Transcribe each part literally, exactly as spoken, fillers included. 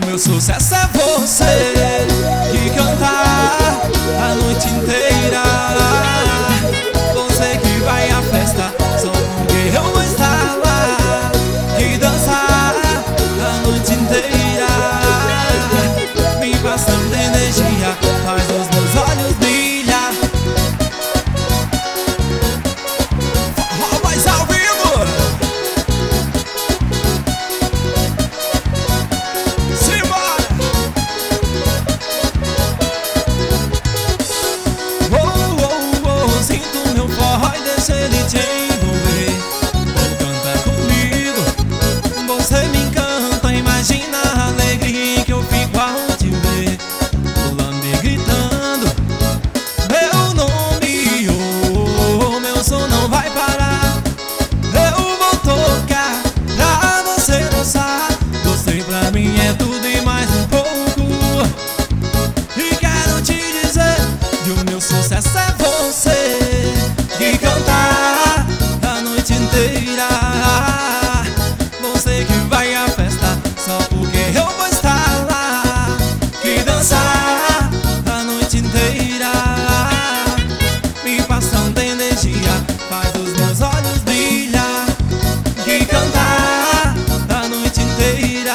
meu sucesso é você que cantar a noite inteira. Você que vai à festa só porque eu vou estar lá. Que dançar a noite inteira, me passando energia, faz os meus olhos brilhar. Forró mais ao vivo. Simbora! Oh, oh, oh, sinto meu forró e deixa ele te envolver. Canta comigo, você me encanta. Imagina a alegria que eu fico ao te ver, pulando e gritando meu nome. Oh, meu som não vai parar. Eu vou tocar pra você dançar. Você pra mim é tudo e mais um pouco. E quero te dizer que o meu sucesso é você que cantar a noite inteira. Você que vai à festa só porque eu vou estar lá. Que dançar a noite inteira, me passando energia, faz os meus olhos brilhar. Que cantar a noite inteira,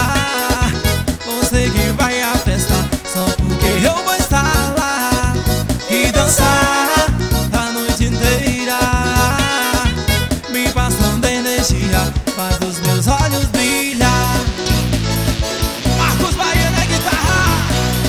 você que vai à festa só porque eu vou estar lá. Que dançar a noite inteira, me passando energia, faz os meus olhos brilhar. Marcos Bahia na guitarra.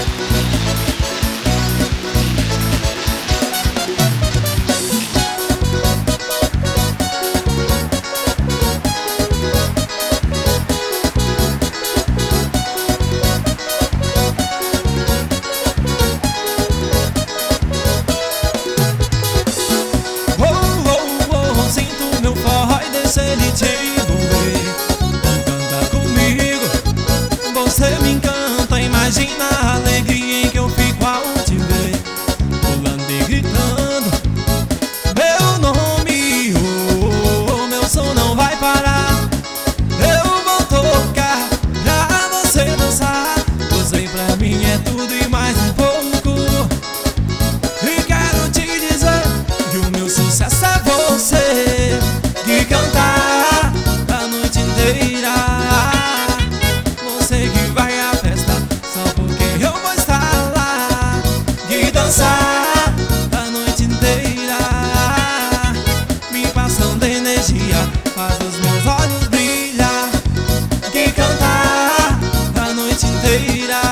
Oh, oh, oh, sinto meu forró e deixa ele te envolver. Canta comigo, você me encanta. Imagina a alegria em que eu fico ao te ver, pulando e gritando meu nome. Oh, meu som não vai parar. Eu vou tocar pra você dançar. Você pra mim é tudo e mais um pouco. E quero te dizer que o meu sucesso é você que cantar a noite inteira. Você que vai à festa só porque eu vou estar lá. Que dançar a noite inteira, me passando energia, faz os meus olhos brilhar. Que cantar a noite inteira,